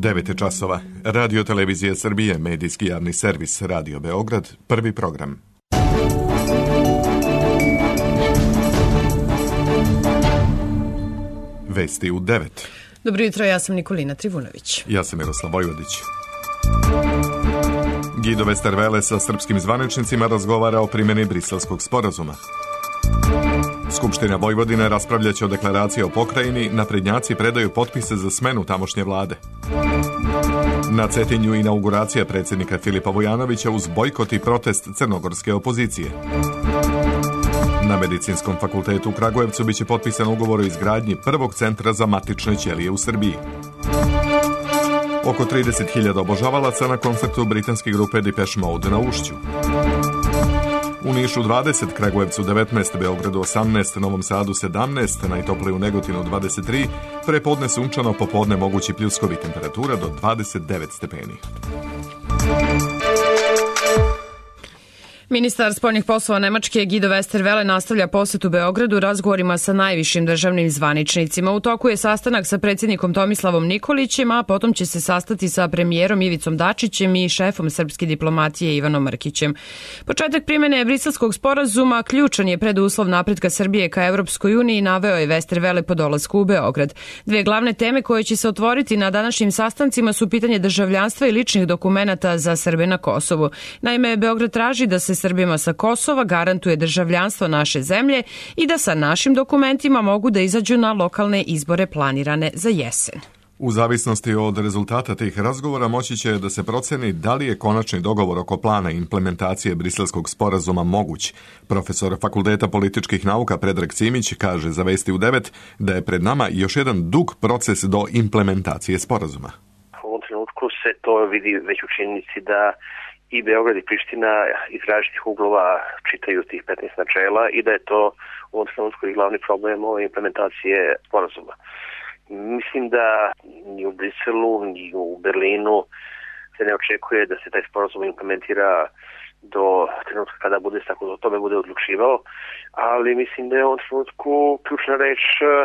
9 je časova. Radio Televizija Srbije, medijski javni servis Radio Beograd, prvi program. Vesti u 9. Dobro jutro, ja sam Nikolina Trivunović. Ja sam Miroslav Vojvodić. Guido Westerwelle sa srpskim zvaničnicima razgovara o primjeni Briselskog sporazuma. Skupština Vojvodine raspravljaće o deklaraciji o pokrajini, naprednjaci predaju potpise za smenu tamošnje vlade. Na Cetinju inauguracija predsjednika Filipa Vujanovića uz bojkot i protest crnogorske opozicije. Na Medicinskom fakultetu u Kragujevcu biće potpisan ugovor o izgradnji prvog centra za matične ćelije u Srbiji. Oko 30.000 obožavalaca na koncertu britanske grupe Depeche Mode na Ušću. U Nišu 20, Kragujevcu 19, Beogradu 18, Novom Sadu 17, najtoplije u Negotinu 23, prepodne sunčano, popodne mogući pljuskovi, temperatura do 29 stepeni. Ministar spoljnih poslova Nemačke Guido Westerwelle nastavlja posjet u Beogradu razgovorima sa najvišim državnim zvaničnicima. U toku je sastanak sa predsjednikom Tomislavom Nikolićem, a potom će se sastati sa premijerom Ivicom Dačićem i šefom srpske diplomatije Ivanom Mrkićem. Početak primjene Briselskog sporazuma ključan je preduslov napretka Srbije ka Evropskoj uniji, naveo je Westerwelle po dolasku u Beograd. Dve glavne teme koje će se otvoriti na današnjim sastancima su pitanje državljanstva i ličnih dokumenata za Srbe na Kosovu. Naime, Beograd traži da se Srbima sa Kosova garantuje državljanstvo naše zemlje i da sa našim dokumentima mogu da izađu na lokalne izbore planirane za jesen. U zavisnosti od rezultata tih razgovora moći će da se proceni da li je konačni dogovor oko plana implementacije Briselskog sporazuma moguć. Profesor Fakulteta političkih nauka Predrag Cimić kaže za Vesti u 9 da je pred nama još jedan dug proces do implementacije sporazuma. U ovom trenutku se to vidi već u činjenici da i Beograd i Priština iz različitih uglova čitaju tih 15 načela i da je to u ovom trenutku i glavni problem ove implementacije sporazuma. Mislim da ni u Briselu, ni u Berlinu se ne očekuje da se taj sporazum implementira do trenutka kada bude tako o tome bude odlučivao, ali mislim da je u ovom trenutku ključna reč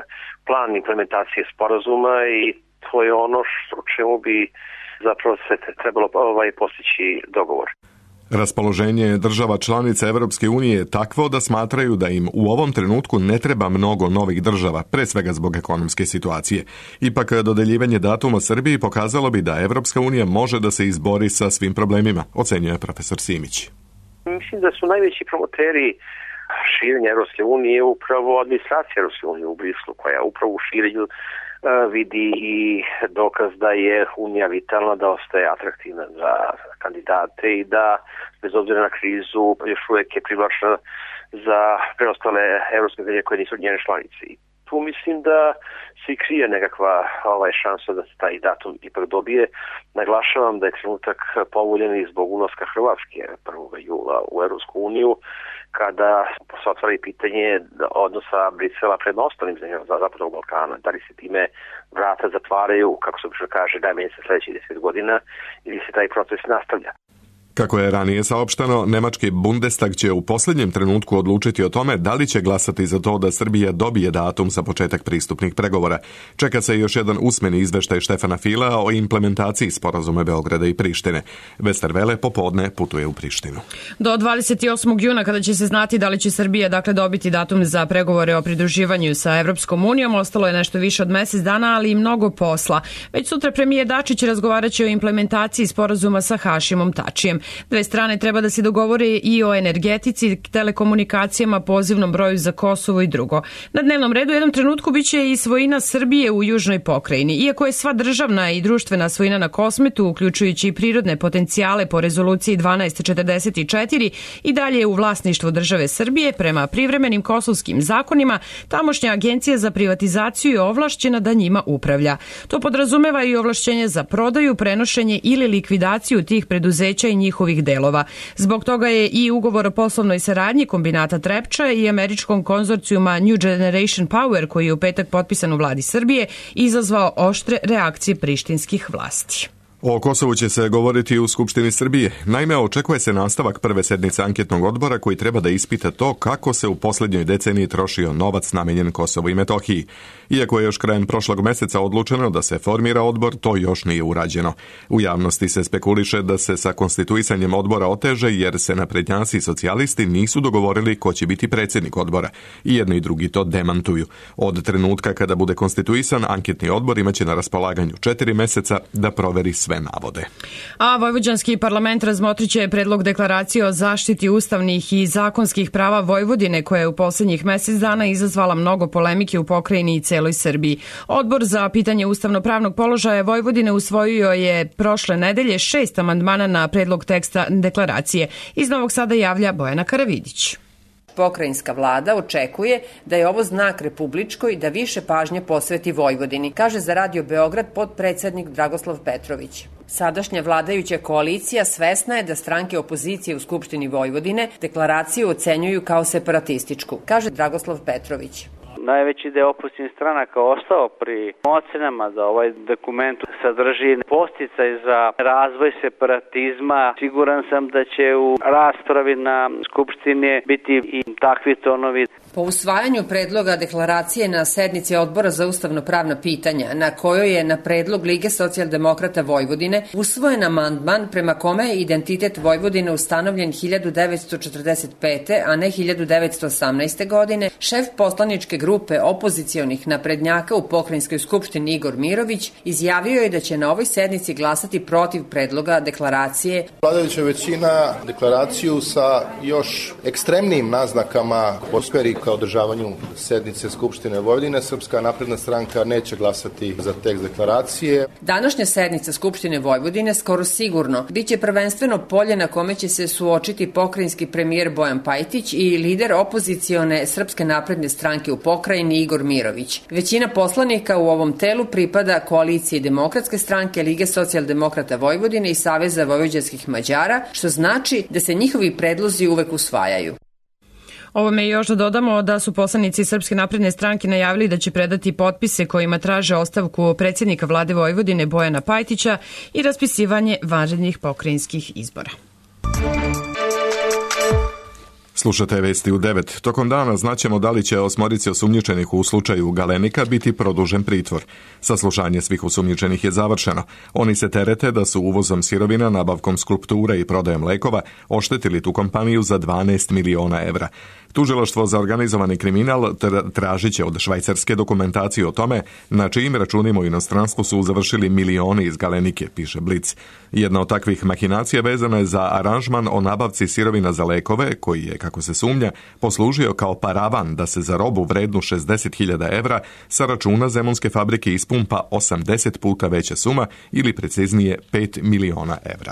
plan implementacije sporazuma i to je ono o čemu bi zapravo se trebalo postići dogovor. Raspoloženje država članica Evropske unije je takvo da smatraju da im u ovom trenutku ne treba mnogo novih država, pre svega zbog ekonomske situacije. Ipak, dodeljivanje datuma Srbiji pokazalo bi da Evropska unija može da se izbori sa svim problemima, ocenjuje profesor Simić. Mislim da su najveći promoteri širenja Evropske unije upravo administracija Evropske unije u Brislu, koja upravo u širenju vidi i dokaz da je Unija vitalna, da ostaje atraktivna za kandidate i da bez obzira na krizu još uvijek je privlačna za preostale evropske zemlje koje nisu njene članice. I tu mislim da se krije nekakva šansa da se taj datum ipak dobije. Naglašavam da je trenutak povoljen i zbog ulaska Hrvatske 1. jula u Evropsku uniju, kada se otvara i pitanje odnosa Brisela prema ostalim zemljama Zapadnog Balkana. Da li se time vrata zatvaraju, kako se obično kaže, najmanje sa sljedećih 10 godina, ili se taj proces nastavlja. Kako je ranije saopšteno, nemački Bundestag će u posljednjem trenutku odlučiti o tome da li će glasati za to da Srbija dobije datum za početak pristupnih pregovora. Čeka se još jedan usmeni izveštaj Štefana Fila o implementaciji sporazuma Beograda i Prištine. Westerwelle popodne putuje u Prištinu. Do 28. juna, kada će se znati da li će Srbija dobiti datum za pregovore o pridruživanju sa Evropskom unijom, ostalo je nešto više od mjesec dana, ali i mnogo posla. Već sutra premijer Dačić razgovaraće o implementaciji sporazuma sa Hašimom Tačijem. Dve strane treba da se dogovore i o energetici, telekomunikacijama, pozivnom broju za Kosovo i drugo. Na dnevnom redu u jednom trenutku biće i svojina Srbije u južnoj pokrajini. Iako je sva državna i društvena svojina na Kosmetu, uključujući i prirodne potencijale po rezoluciji 1244, i dalje je u vlasništvu države Srbije, prema privremenim kosovskim zakonima, tamošnja agencija za privatizaciju je ovlašćena da njima upravlja. To podrazumeva i ovlašćenje za prodaju, prenošenje ili likvidaciju tih preduzeća i njihovih delova. Zbog toga je i ugovor o poslovnoj saradnji kombinata Trepča i američkom konzorcijuma New Generation Power, koji je u petak potpisan u vladi Srbije, izazvao oštre reakcije prištinskih vlasti. O Kosovu će se govoriti u Skupštini Srbije. Naime, očekuje se nastavak prve sednice anketnog odbora koji treba da ispita to kako se u posljednjoj deceniji trošio novac namenjen Kosovu i Metohiji. Iako je još krajem prošlog meseca odlučeno da se formira odbor, to još nije urađeno. U javnosti se spekuliše da se sa konstituisanjem odbora oteže jer se naprednjaci i socijalisti nisu dogovorili ko će biti predsjednik odbora. I jedni i drugi to demantuju. Od trenutka kada bude konstituisan, anketni odbor imaće na raspolaganju 4 meseca da proveri sve navode. A vojvođanski parlament razmotrit će predlog deklaracije o zaštiti ustavnih i zakonskih prava Vojvodine koja je u posljednjih mjesec dana izazvala mnogo polemike u pokrajini i celoj Srbiji. Odbor za pitanje ustavno-pravnog položaja Vojvodine usvojio je prošle nedelje 6 amandmana na predlog teksta deklaracije. Iz Novog Sada javlja Bojana Karavidić. Pokrajinska vlada očekuje da je ovo znak republičkoj da više pažnje posveti Vojvodini, kaže za Radio Beograd potpredsednik Dragoslav Petrović. Sadašnja vladajuća koalicija svesna je da stranke opozicije u Skupštini Vojvodine deklaraciju ocenjuju kao separatističku, kaže Dragoslav Petrović. Najveći deo opozicijnih stranaka ostao pri ocenama da ovaj dokument sadrži podsticaj za razvoj separatizma. Siguran sam da će u raspravi na Skupštini biti i takvi tonovi. Po usvajanju predloga deklaracije na sednici Odbora za ustavno-pravna pitanja, na kojoj je na predlog Lige socijaldemokrata Vojvodine usvojen amandman prema kome je identitet Vojvodine ustanovljen 1945. a ne 1918. godine, šef poslaničke grupe opozicionih naprednjaka u Pokrajinskoj skupštini Igor Mirović izjavio je da će na ovoj sednici glasati protiv predloga deklaracije. Vladajuća većina deklaraciju sa još ekstremnijim naznakama posperi ka održavanju sednice Skupštine Vojvodine. Srpska napredna stranka neće glasati za tekst deklaracije. Današnja sednica Skupštine Vojvodine skoro sigurno biće prvenstveno polje na kome će se suočiti pokrajinski premijer Bojan Pajtić i lider opozicione Srpske napredne stranke u pokrajini Igor Mirović. Većina poslanika u ovom telu pripada koaliciji Demokratske stranke, Lige socijaldemokrata Vojvodine i Saveza vojvođanskih Mađara, što znači da se njihovi predlozi uvek usvajaju. Ovome još da dodamo da su poslanici Srpske napredne stranke najavili da će predati potpise kojima traže ostavku predsjednika vlade Vojvodine Bojana Pajtića i raspisivanje vanrednih pokrajinskih izbora. Slušate vesti u 9. Tokom dana znaćemo da li će 8 osumnjičenih u slučaju Galenika biti produžen pritvor. Saslušanje svih osumnjičenih je završeno. Oni se terete da su uvozom sirovina, nabavkom skulpture i prodajom lekova oštetili tu kompaniju za 12 miliona evra. Tužilaštvo za organizovani kriminal tražit će od Švajcarske dokumentaciju o tome na čijim računima u inostranstvu su završili milioni iz Galenike, piše Blic. Jedna od takvih mahinacija vezana je za aranžman o nabavci sirovina za lekove, koji je, kako se sumnja, poslužio kao paravan da se za robu vrednu 60.000 evra sa računa Zemunske fabrike ispumpa 80 puta veća suma ili preciznije 5 miliona evra.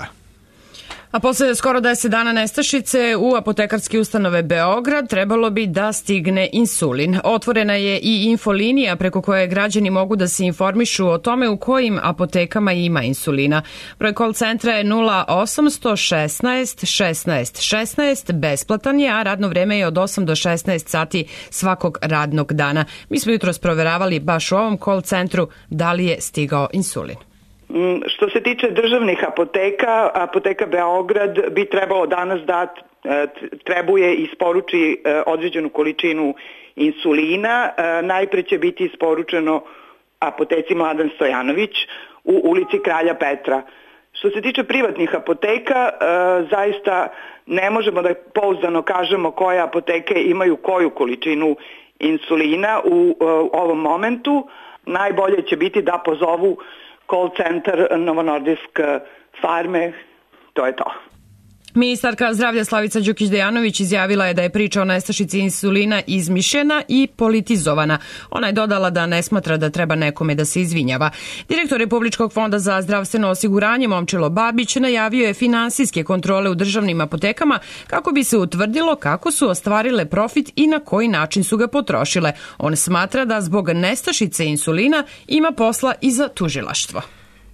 A posle skoro 10 dana nestašice u apotekarske ustanove Beograd trebalo bi da stigne insulin. Otvorena je i infolinija preko koje građani mogu da se informišu o tome u kojim apotekama ima insulina. Broj call centra je 0800 16 16 16, besplatan je, a radno vreme je od 8 do 16 sati svakog radnog dana. Mi smo jutros proveravali baš u ovom call centru da li je stigao insulin. Što se tiče državnih apoteka, apoteka Beograd bi trebalo danas da trebuje i isporuči određenu količinu insulina. Najpre će biti isporučeno apoteci Mladen Stojanović u ulici Kralja Petra. Što se tiče privatnih apoteka, zaista ne možemo da pouzdano kažemo koje apoteke imaju koju količinu insulina u ovom momentu. Najbolje će biti da pozovu call centar Novo Nordisk farme, to je to. Ministarka zdravlja Slavica Đukić-Dejanović izjavila je da je priča o nestašici insulina izmišljena i politizovana. Ona je dodala da ne smatra da treba nekome da se izvinjava. Direktor Republičkog fonda za zdravstveno osiguranje Momčilo Babić najavio je finansijske kontrole u državnim apotekama kako bi se utvrdilo kako su ostvarile profit i na koji način su ga potrošile. On smatra da zbog nestašice insulina ima posla i za tužilaštvo.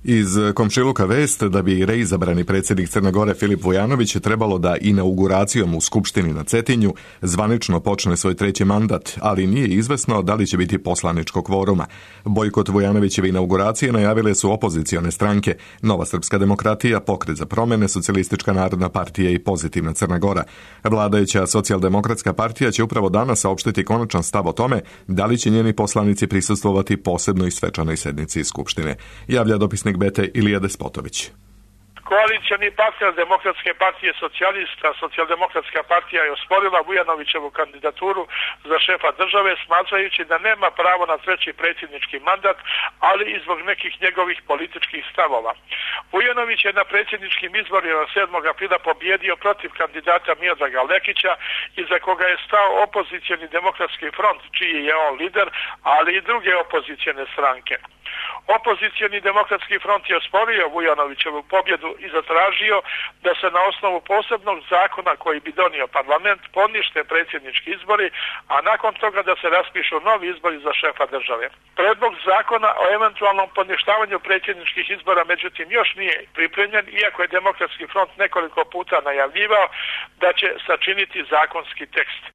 Iz komšiluka vest da bi reizabrani predsjednik Crne Gore Filip Vujanović trebalo da inauguracijom u Skupštini na Cetinju zvanično počne svoj treći mandat, ali nije izvesno da li će biti poslaničkog kvoruma. Bojkot Vujanovićeve inauguracije najavile su opozicione stranke Nova srpska demokratija, Pokret za promjene, Socijalistička narodna partija i Pozitivna Crna Gora. Vladajuća Socijaldemokratska partija će upravo danas saopštiti konačan stav o tome da li će njeni poslanici prisustvovati posebnoj svečanoj sednici Skupštine. Javlja dopisnik BT Ilija Despotović. Koalicioni partner Demokratske partije socijalista, Socijaldemokratska partija je osporila Vujanovićevu kandidaturu za šefa države, smatrajući da nema pravo na treći predsjednički mandat, ali i zbog nekih njegovih političkih stavova. Vujanović je na predsjedničkim izborima 7. aprila pobjedio protiv kandidata Miodraga Lekića, iza koga je stao opozicioni Demokratski front, čiji je on lider, ali i druge opozicione stranke. Opozicioni Demokratski front je osporio Vujanovićevu pobjedu i zatražio da se na osnovu posebnog zakona koji bi donio parlament ponište predsjednički izbori, a nakon toga da se raspišu novi izbori za šefa države. Predlog zakona o eventualnom poništavanju predsjedničkih izbora međutim još nije pripremljen, iako je Demokratski front nekoliko puta najavljivao da će sačiniti zakonski tekst.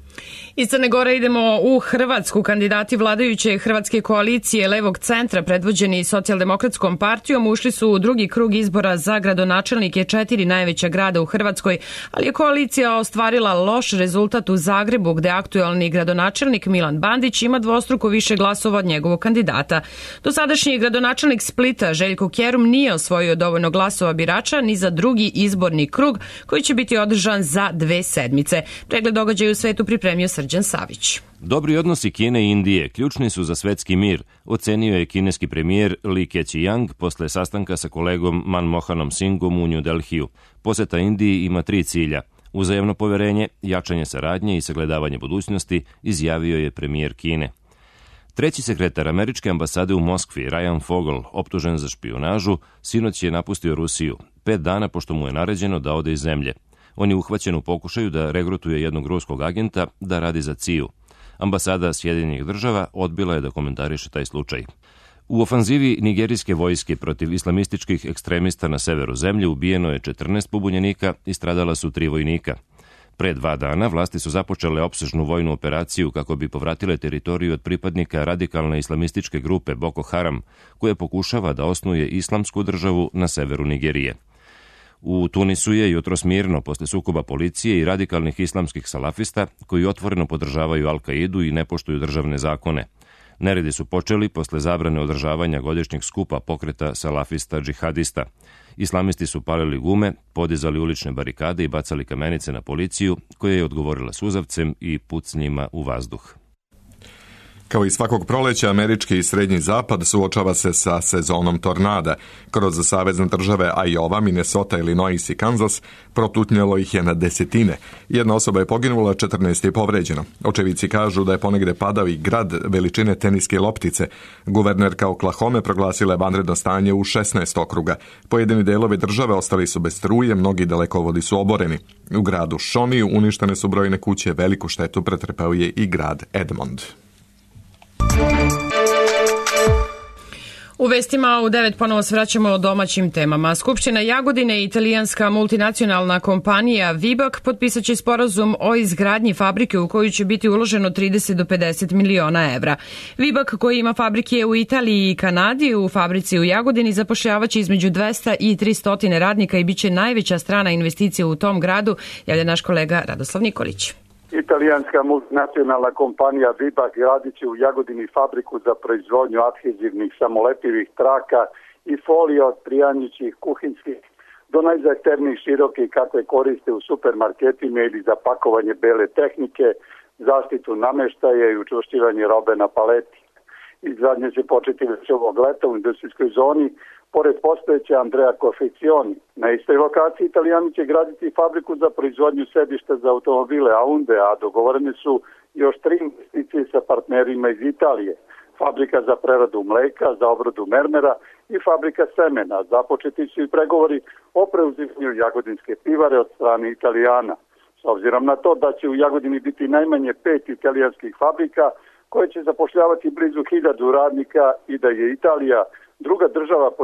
Iz Crne Gore idemo u Hrvatsku. Kandidati vladajuće hrvatske koalicije Levog centra, predvođeni Socijaldemokratskom partijom, ušli su u drugi krug izbora za gradonačelnike 4 najveća grada u Hrvatskoj, ali je koalicija ostvarila loš rezultat u Zagrebu, gde aktuelni gradonačelnik Milan Bandić ima dvostruko više glasova od njegovog kandidata. Dosadašnji gradonačelnik Splita Željko Kerum nije osvojio dovoljno glasova birača ni za drugi izborni krug, koji će biti održan za 2 sedmice. Pregled događaja u svetu pripremio Srđan Savić. Dobri odnosi Kine i Indije ključni su za svetski mir, ocenio je kineski premijer Li Keqiang posle sastanka sa kolegom Manmohanom Singhom u New Delhiju. Poseta Indiji ima 3 cilja: uzajamno poverenje, jačanje saradnje i sagledavanje budućnosti, izjavio je premijer Kine. Treći sekretar američke ambasade u Moskvi, Ryan Fogel, optužen za špijunažu, sinoć je napustio Rusiju, 5 dana pošto mu je naređeno da ode iz zemlje. On je uhvaćen u pokušaju da regrutuje jednog ruskog agenta da radi za CIA-u. Ambasada Sjedinjenih država odbila je da komentariše taj slučaj. U ofanzivi nigerijske vojske protiv islamističkih ekstremista na severu zemlje ubijeno je 14 pobunjenika i stradala su 3 vojnika. Pre 2 dana vlasti su započele opsežnu vojnu operaciju kako bi povratile teritoriju od pripadnika radikalne islamističke grupe Boko Haram, koja pokušava da osnuje islamsku državu na severu Nigerije. U Tunisu je jutros mirno posle sukoba policije i radikalnih islamskih salafista koji otvoreno podržavaju Al-Kaidu i ne poštuju državne zakone. Neredi su počeli posle zabrane održavanja godišnjeg skupa pokreta salafista džihadista. Islamisti su palili gume, podizali ulične barikade i bacali kamenice na policiju, koja je odgovorila suzavcem i pucnjima u vazduh. Kao i svakog proleća, američki i srednji zapad suočava se sa sezonom tornada. Kroz savezne države Iowa, Minnesota, Illinois i Kansas protutnjalo ih je na desetine. Jedna osoba je poginula, 14 je povređeno. Očevici kažu da je ponegde padao i grad veličine teniske loptice. Guvernerka Oklahome proglasila je vanredno stanje u 16 okruga. Pojedini delovi države ostali su bez struje, mnogi dalekovodi su oboreni. U gradu Shawnee uništene su brojne kuće, veliku štetu pretrpeo je i grad Edmond. U vestima u 9 ponovo se vraćamo o domaćim temama. Skupština Jagodine i italijanska multinacionalna kompanija Vibak potpisat će sporazum o izgradnji fabrike u koju će biti uloženo 30 do 50 miliona evra. Vibak, koji ima fabrike u Italiji i Kanadi, u fabrici u Jagodini zapošljavaće između 200 i 300 radnika i bit će najveća strana investicija u tom gradu, javlja naš kolega Radoslav Nikolić. Italijanska multinacionalna kompanija Vibak gradit će u Jagodini fabriku za proizvodnju adhezivnih samolepivih traka i folija od prijanjućih kuhinskih do najzahtevnijih širokih kakve koriste u supermarketima ili za pakovanje bele tehnike, zaštitu nameštaja i učvršćivanje robe na paleti. Izgradnja će početi već ovog leta u industrijskoj zoni, pored postojeće Andrea Confezioni. Na istoj lokaciji Italijani će graditi fabriku za proizvodnju sedišta za automobile Aunde, a dogovorene su još 3 investicije sa partnerima iz Italije. Fabrika za preradu mleka, za obradu mermera i fabrika semena. Započeti su i pregovori o preuzimanju jagodinske pivare od strane Italijana. S obzirom na to da će u Jagodini biti najmanje 5 italijanskih fabrika koje će zapošljavati blizu 1000 radnika i da je Italija druga država po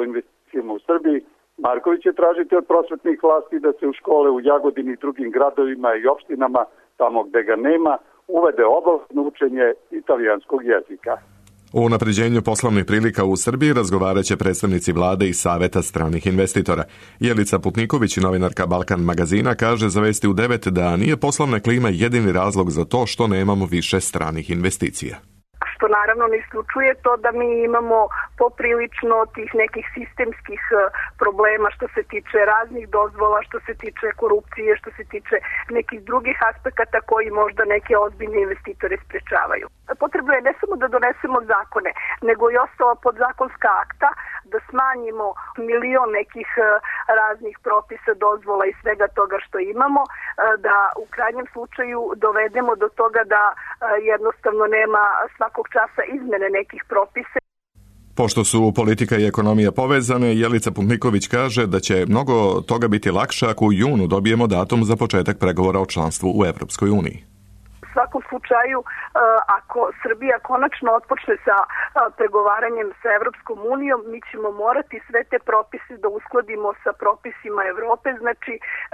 investicijama u Srbiji, Marković će tražiti od prosvetnih vlasti da se u škole u Jagodini i drugim gradovima i opštinama, tamo gde ga nema, uvede obavezno učenje italijanskog jezika. O unapređenju poslovnih prilika u Srbiji razgovarat će predstavnici vlade i Saveta stranih investitora. Jelica Putniković, novinarka Balkan magazina, kaže za Vesti u 9 da nije poslovna klima jedini razlog za to što nemamo više stranih investicija. Što naravno ne isključuje to da mi imamo poprilično tih nekih sistemskih problema što se tiče raznih dozvola, što se tiče korupcije, što se tiče nekih drugih aspekata koji možda neke ozbiljne investitore sprečavaju. Potrebno je ne samo da donesemo zakone, nego i ostala podzakonska akta, da smanjimo milion nekih raznih propisa, dozvola i svega toga što imamo, da u krajnjem slučaju dovedemo do toga da jednostavno nema svakog časa izmene nekih propisa. Pošto su politika i ekonomija povezane, Jelica Putniković kaže da će mnogo toga biti lakše ako u junu dobijemo datum za početak pregovora o članstvu u Evropskoj uniji. U svakom slučaju, ako Srbija konačno otpočne sa pregovaranjem sa Evropskom unijom, mi ćemo morati sve te propise da uskladimo sa propisima Evrope, znači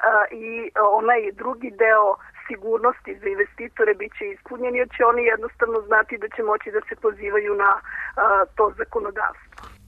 i onaj drugi deo sigurnosti za investitore bit će ispunjeni, jer će oni jednostavno znati da će moći da se pozivaju na to zakonodavstvo.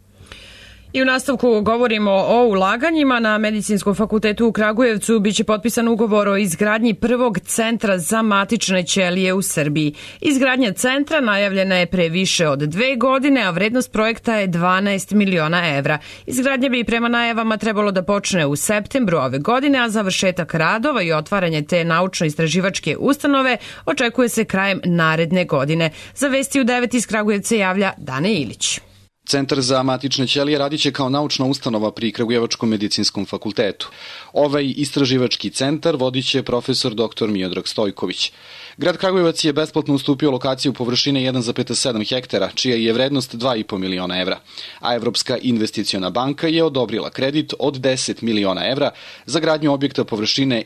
I u nastavku govorimo o ulaganjima. Na Medicinskom fakultetu u Kragujevcu biće potpisan ugovor o izgradnji prvog centra za matične ćelije u Srbiji. Izgradnja centra najavljena je pre više od 2 godine, a vrednost projekta je 12 miliona evra. Izgradnja bi prema najavama trebalo da počne u septembru ove godine, a završetak radova i otvaranje te naučno-istraživačke ustanove očekuje se krajem naredne godine. Za Vesti u 9 iz Kragujevca javlja Dane Ilić. Centar za matične ćelije radiće kao naučna ustanova pri Kragujevačkom medicinskom fakultetu. Ovaj istraživački centar vodiće profesor dr. Miodrag Stojković. Grad Kragujevac je besplatno ustupio lokaciju površine 1,7 hektara, čija je vrednost 2,5 miliona evra, a Evropska investiciona banka je odobrila kredit od 10 miliona evra za gradnju objekta površine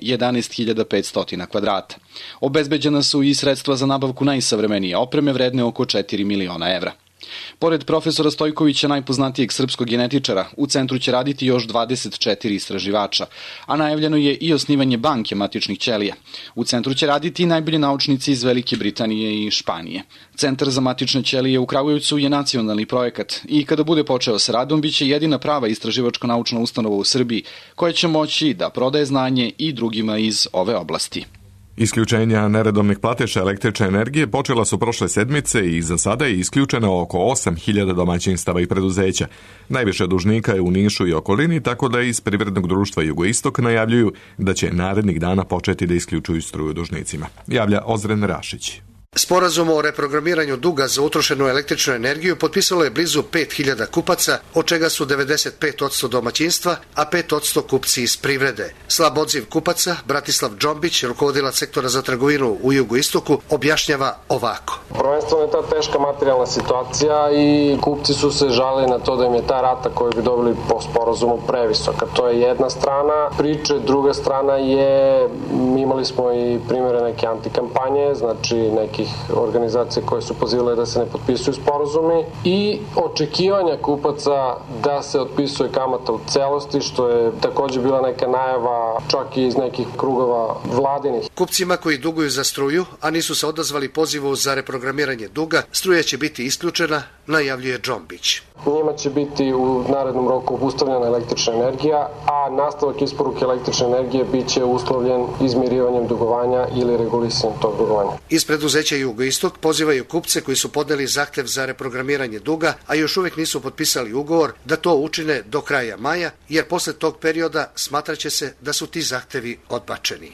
11.500 kvadrata. Obezbeđena su i sredstva za nabavku najsavremenije opreme vredne oko 4 miliona evra. Pored profesora Stojkovića, najpoznatijeg srpskog genetičara, u centru će raditi još 24 istraživača, a najavljeno je i osnivanje banke matičnih ćelija. U centru će raditi i najbolji naučnici iz Velike Britanije i Španije. Centar za matične ćelije u Kragujevcu je nacionalni projekat i kada bude počeo sa radom, biće jedina prava istraživačko-naučna ustanova u Srbiji koja će moći da prodaje znanje i drugima iz ove oblasti. Isključenja neredovnih plateša električne energije počela su prošle sedmice i za sada je isključeno oko 8.000 domaćinstava i preduzeća. Najviše dužnika je u Nišu i okolini, tako da iz Privrednog društva Jugoistok najavljuju da će narednih dana početi da isključuju struju dužnicima. Javlja Ozren Rašić. Sporazum o reprogramiranju duga za utrošenu električnu energiju potpisalo je blizu 5.000 kupaca, od čega su 95% domaćinstva, a 5% kupci iz privrede. Slab odziv kupaca, Bratislav Džombić, rukovodilac sektora za trgovinu u Jugoistoku, objašnjava ovako. Prvenstveno je ta teška materijalna situacija i kupci su se žalili na to da im je ta rata koju bi dobili po sporazumu previsoka. To je jedna strana priče, druga strana je, imali smo i primjere neke antikampanje, znači neki organizacije koje su pozivale da se ne potpisuju sporazumi i očekivanja kupaca da se otpisuje kamata u celosti, što je takođe bila neka najava čak i iz nekih krugova vladinih. Kupcima koji duguju za struju, a nisu se odazvali pozivu za reprogramiranje duga, struja će biti isključena, najavljuje Džombić. Njima će biti u narednom roku obustavljena električna energija, a nastavak isporuke električne energije biće uslovljen izmirivanjem dugovanja ili regulisanjem tog dugovanja. Iz preduzeća Jugoistok pozivaju kupce koji su podneli zahtev za reprogramiranje duga, a još uvek nisu potpisali ugovor, da to učine do kraja maja, jer posle tog perioda smatraće se da su ti zahtevi odbačeni.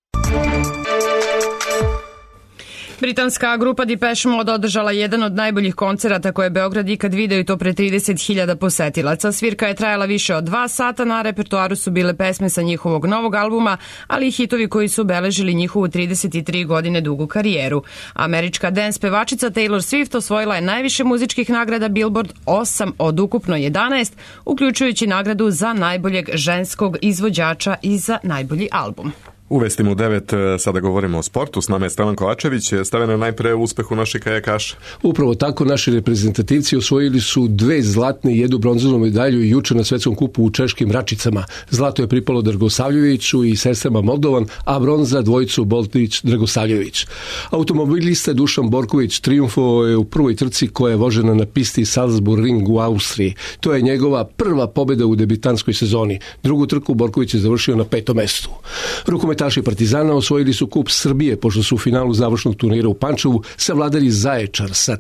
Britanska grupa Depeche Mode održala jedan od najboljih koncerata koje je Beograd ikad video i to pre 30.000 posetilaca. Svirka je trajala više od 2 sata, na repertoaru su bile pesme sa njihovog novog albuma, ali i hitovi koji su obeležili njihovu 33 godine dugu karijeru. Američka dance pevačica Taylor Swift osvojila je najviše muzičkih nagrada Billboard, 8 od ukupno 11, uključujući nagradu za najboljeg ženskog izvođača i za najbolji album. U vestima u 9 sada govorimo o sportu. S nama je Stevan Kovačević. Stevane, najpre uspeh u naših kajakaša. Upravo tako, naši reprezentativci osvojili su 2 zlatne i 1 bronzanu medalju juče na svetskom kupu u češkim Račicama. Zlato je pripalo Dragosavljeviću i sestrama Moldovan, a bronza dvojicu Boltić-Dragosavljević. Automobilista Dušan Borković triumfovao je u prvoj trci koja je vožena na pisti Salzburg u Austriji. To je njegova prva pobjeda u debitanskoj sezoni. Drugu trku Borković je završio na 5. mestu. Rukometaši Partizana osvojili su kup Srbije pošto su u finalu završnog turnira u Pančevu savladali Zaječar sa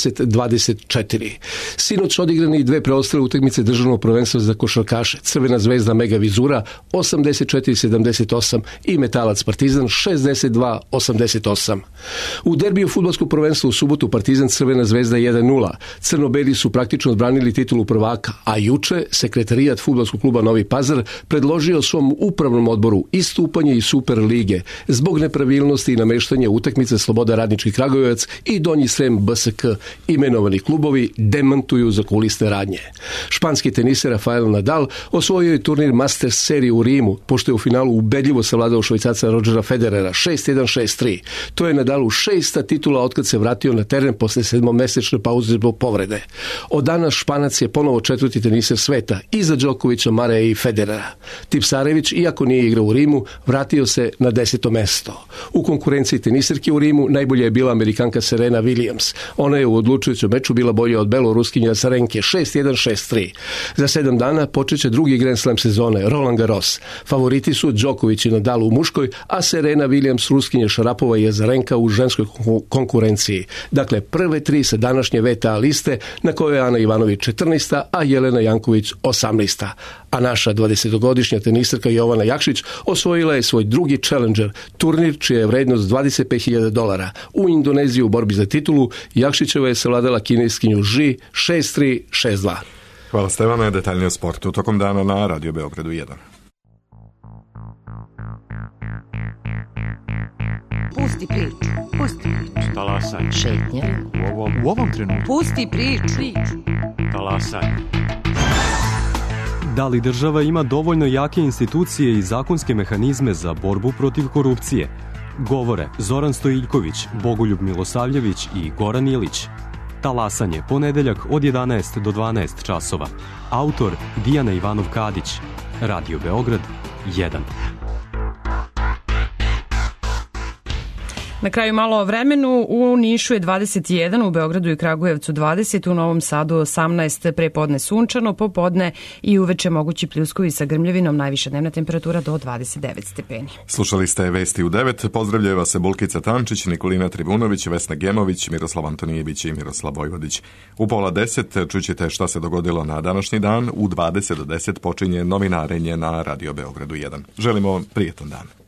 30-24. Sinoć odigrani 2 preostale utakmice državnog prvenstva za košarkaše. Crvena zvezda Mega Vizura 84-78 i Metalac Partizan 62-88. U derbiju fudbalskog prvenstva u subotu Partizan Crvena zvezda 1-0. Crnobeli su praktično odbranili titulu prvaka, a juče sekretarijat fudbalskog kluba Novi Pazar predložio svom upravnom odboru istupanje iz Super lige zbog nepravilnosti i nameštanja utakmice Sloboda Radnički Kragujevac i Donji Srem BSK. Imenovani klubovi demantuju zakulisne radnje. Španski teniser Rafael Nadal osvojio je turnir Masters serije u Rimu, pošto je u finalu ubedljivo savladao Švajcarca Rodgera Federera 6-1, 6-3. To je Nadalu 6. titula otkad se vratio na teren posle 7-mesečne pauze zbog povrede. Od danas Španac je ponovo 4. teniser sveta, iza Đokovića, Mareja i Federera. Tipsarević, iako nije igrao u Rimu, vratio se na 10. mesto. U konkurenciji teniserke u Rimu najbolja je bila Amerikanka Serena Williams. Ona je u odlučujućem meču bila bolja od beloruskinje Azarenke 6-1, 6-3. Za 7 dana počeće drugi Grand Slam sezone, Roland Garros. Favoriti su Đoković i Nadal u muškoj, a Serena Williams, Ruskinje Šarapova i Azarenka u ženskoj konkurenciji. Dakle, prve 3 sa današnje VTA liste na kojoj je Ana Ivanović 14. a Jelena Janković 18. A naša 20-godišnja teniserka Jovana Jakšić osvojila je svoj drugi Challenger, turnir čija je vrednost $25.000. U Indoneziji u borbi za titulu Jakšićeva je savladala kineskinju Ži 6-3, 6-2. Hvala Stevane, detaljnije o sportu tokom dana na Radio Beogradu 1. Pusti priču, pusti priču. Talasaj. Šetnje. U ovom trenutku. Pusti priču. Talasaj. Da li država ima dovoljno jake institucije i zakonske mehanizme za borbu protiv korupcije? Govore Zoran Stojiljković, Bogoljub Milosavljević i Goran Ilić. Talasanje, ponedeljak od 11 do 12 časova. Autor Dijana Ivanov-Kadić. Radio Beograd 1. Na kraju malo o vremenu. U Nišu je 21, u Beogradu i Kragujevcu 20, u Novom Sadu 18, prepodne sunčano, popodne i uveče mogući pljuskovi sa grmljavinom, najviša dnevna temperatura do 29 stepeni. Slušali ste Vesti u 9, pozdravljaju vas se Bulkica Tančić, Nikolina Tribunović, Vesna Gemović, Miroslav Antonijević i Miroslav Vojvodić. U 9:30 čućete šta se dogodilo na današnji dan, u 20 do 10 počinje novinarenje na Radio Beogradu 1. Želimo prijetan dan.